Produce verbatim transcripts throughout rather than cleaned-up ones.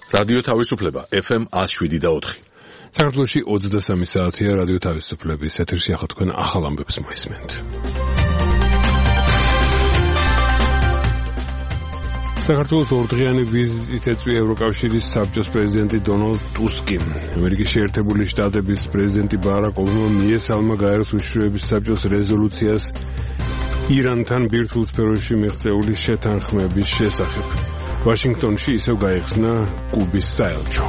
რადიო თავისუფლება ეფ ემ one oh seven და four. საქართველოში ოცდასამი საათია რადიო თავისუფლების ეთერში ახლა თქვენ ახალ ამბებს მოისმენთ. საქართველოს ორდღიანი ვიზიტით ეწვია ევროკავშირის საბჭოს პრეზიდენტი დონალდ ტუსკი. ამერიკის შეერთებული შტატების პრეზიდენტი ბარაკ ობამა მიესალმა გაეროს უშიშროების საბჭოს რეზოლუციას ირანთან ბირთვულ სფეროში მიღწეული შეთანხმების შესახებ. ვაშინგტონში ისევ გაიხსნა კუბის საელჩო.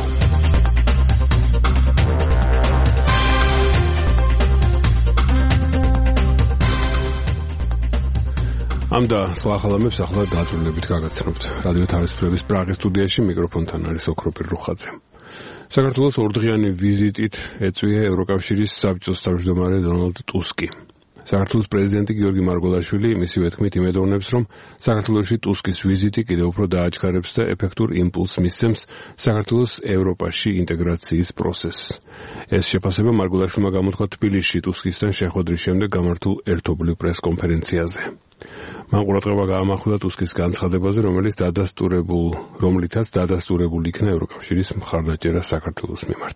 ამ და სხვა ახალ ამბებს ახლა დაწვრილებით გაგაცნობთ. რადიო თავისუფლების პრაღის სტუდიაში მიკროფონთან არის ოქროპირ რუხაძე. საქართველოს ორდღიანი ვიზიტით ეწვია ევროკავშირის საბჭოს თავმჯდომარე დონალდ ტუსკი. საქართველოს პრეზიდენტი გიორგი მარგველაშვილი მისი ვეთქმით იმედოვნებს, რომ საქართველოში ტუსკის ვიზიტი კიდევ უფრო დააჩქარებს და ეფექტურ იმპულსს მისცემს საქართველოს ევროპაში ინტეგრაციის პროცესს. ეს შეფასება მარგველაშვილმა გამოთქვა თბილისში ტუსკისთან შეხვედრის შემდეგ გამართულ ერთობლივ პრესკონფერენციაზე. მან ყურადღება გაამახვილა ტუსკის განცხადებაზე, რომელიც დადასტურებულ, რომლითაც დადასტურებული იქნა ევროკავშირის მხარდაჭერა საქართველოს მიმართ.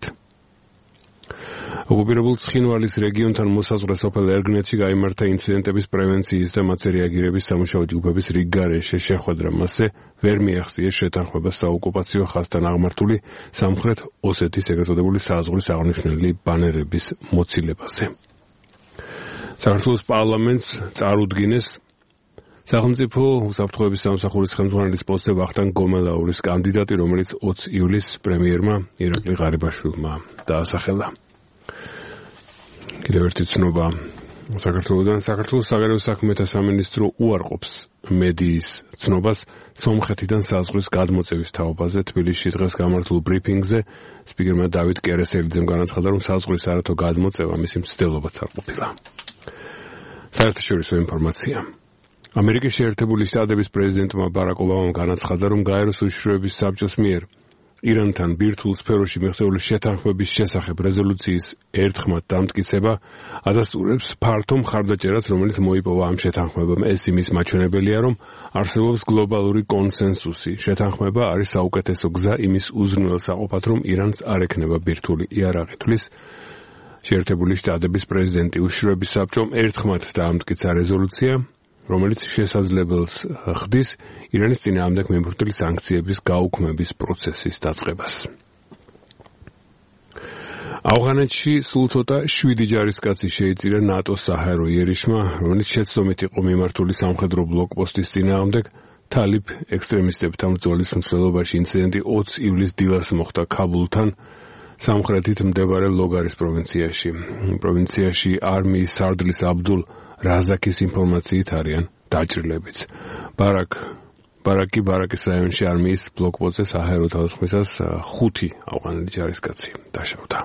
ოკუპირებულ ცხინვალის რეგიონთან მოსაზღვრე სოფელ ერგნეთში გაიმართა ინციდენტების პრევენციის და მათზე რეაგირების სამუშაო ჯგუფების რიგ გარეშე შეხვედრა. მასზე ვერ მიაღწიეს შეთანხმება საოკუპაციო ხაზთან აღმართული სამხრეთ ოსეთის ეგრეთ წოდებული საზღვრის აღნიშნული ბანერების მოცილებაზე. საქართველოს პარლამენტს წარუდგინეს სახელმწიფო უსაფრთხოების სამსახურის ხელმძღვანელის პოსტზე ვახტანგ გომელაურის კანდიდატი, რომელიც ოცი ივლისს პრემიერმა ირაკლი ღარიბაშვილმა დაასახელა. კიდევ ერთი ცნობა საქართველოდან. საქართველოს საგარეო საქმეთა სამინისტრო უარყოფს მედიის ცნობას სომხეთიდან საზღვრის გადმოწევის თაობაზე. თბილისში დღეს გამართულ ბრიფინგზე სპიკერმა დავით კერესელიძემ განაცხადა, რომ საზღვრის არათო გადმოწევა მისი მცდელობაც არ ყოფილა. საერთაშორისო ინფორმაცია. ამერიკის შეერთებული შტატების პრეზიდენტმა ბარაკ ობამამ განაცხადა, რომ გაეროს უშიშროების საბჭოს მიერ ირანთან ბირთვულ სფეროში მიღწეული შეთანხმების შესახებ რეზოლუციის ერთხმად დამტკიცება ადასტურებს ფართო მხარდაჭერას, რომელიც მოიპოვა ამ შეთანხმებამ. ეს იმის მაჩვენებელია, რომ არსებობს გლობალური კონსენსუსი. შეთანხმება არის საუკეთესო გზა იმის უზრუნველსაყოფად, რომ ირანს არ ექნება ბირთვული იარაღი. თვლის შეერთებული შტატების პრეზიდენტი. უშიშროების საბჭომ ერთხმად დაამტკიცა რეზოლუცია, რომელიც შესაძლებელს ხდის ირანის წინააღმდეგ მიმართული სანქციების გაუქმების პროცესის დაწყებას. ავღანეთში სულ ცოტა შვიდი ჯარისკაცი შეიწირა ნატოს საჰაერო იერიშმა, რომელიც შეცდომით იყო მიმართული სამხედრო ბლოკპოსტის წინააღმდეგ. თალიბ ექსტრემისტებთან ბრძოლის მსვლელობაში ინციდენტი ოცი ივლისს დილას მოხდა ქაბულთან, სამხრეთით მდებარე ლოგარის პროვინციაში. პროვინციაში არმიის სარდლის აბდულ რაზაკის ინფორმაციით არიან დაჭრილებიც. ბარაკ ბარაკი ბარაკის რაიონში არმიის ბლოკპოსტზე საჰაერო თავდასხმისას ხუთი ავღანელი ჯარისკაცი დაშავდა.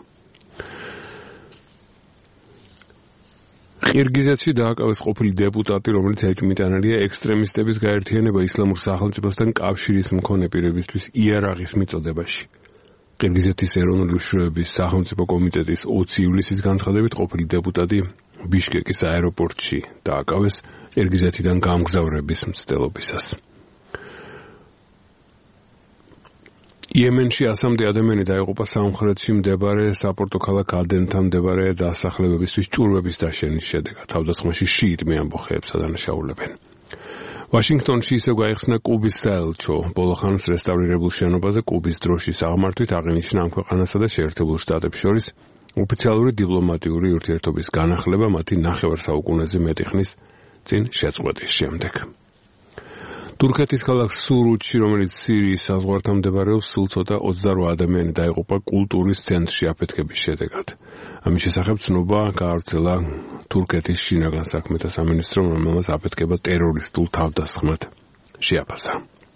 ყირგიზეთში დააკავეს ყოფილი დეპუტატი, რომელიც ეჭვმიტანილია ექსტრემისტების გაერთიანება ისლამურ სახელმწიფოსთან კავშირის მქონე პირებისთვის იარაღის მიწოდებაში. ყირგიზეთის ეროვნული უშიშროების სახელმწიფო კომიტეტის ოცი ივლისის განცხადებით ყოფილი დეპუტატი ბიშკეკის აეროპორტში დააკავეს ყირგიზეთიდან გამგზავრების მცდელობისას. იემენში ასამდე ადამიანი დაიღუპა სამხრეთში მდებარე საპორტო ქალაქ ადენთან მდებარე დასახლებებისთვის ჭურვების დაშენის შედეგად. თავდასხმაში შიიტ მეამბოხეებს ადანაშაულებენ. ვაშინგტონში ისევ გაიხსნა კუბის საელჩო. ბოლო ხანს რესტავრირებულ შენობაზე კუბის დროშის აღმართვით აღინიშნა ამ ქვეყანასა და შეერთებულ შტატებს შორის ოფიციალური დიპლომატიური ურთიერთობის განახლება მათი ნახევარ საუკუნეზე მეტი ხნის წინ შეწყვეტის შემდეგ. თურქეთის ქალაქ სურუთში, რომელიც სირიის საზღვართან მდებარეობს, სულ ცოტა ოცდარვა ადამიანი დაიღუპა კულტურის ცენტრში აფეთქების შედეგად. ამის შესახებ ცნობა გაავრცელა თურქეთის შინაგან საქმეთა სამინისტრომ, რომელმაც აფეთქება ტერორისტულ თავდასხმად შეაფასა.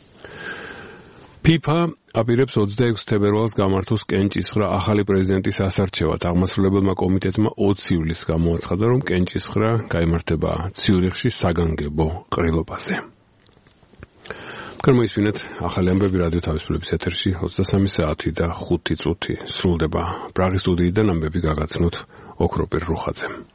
ფიფა აპირებს ოცდაექვსი თებერვალს გამართოს კენჭისხრა ახალი პრეზიდენტის ასარჩევად. აღმასრულებელმა კომიტეტმა ოცი ივლისს გამოაცხადა, რომ კენჭისხრა გაიმართება ციურიხში საგანგებო ყრილობაზე. გამოისვინეთ ახალი ამბები რადიო თავისუფლების ეთერში ოცდასამი საათი და ხუთი წუთი სრულდება. პრაღის სტუდიიდან ამბები გაგაცნოთ ოქროპირ რუხაძემ.